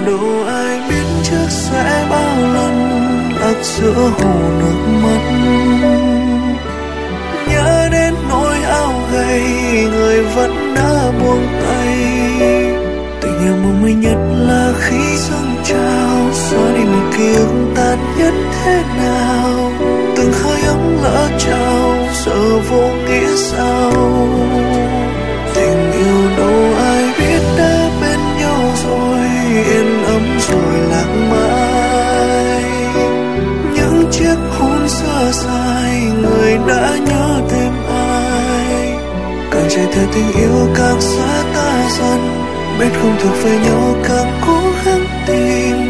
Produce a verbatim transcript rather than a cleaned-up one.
đâu ai biết trước sẽ bao lần lạc giữa hồ nước mắt. Nhớ đến nỗi áo gầy người vẫn đã buông tay. Tình yêu mong manh nhất là khi dâng trào, xóa đi một ký ức tàn nhẫn thế nào. Từng hơi ấm lỡ trao giờ vô nghĩa sao. Tình yêu đâu ai biết đã bên nhau rồi, yên ấm rồi lạc mãi. Những chiếc hôn sơ sài người đã nhớ thêm ai. Càng chạy theo tình yêu càng xa ta dần, biết không thuộc về nhau càng cố gắng tìm.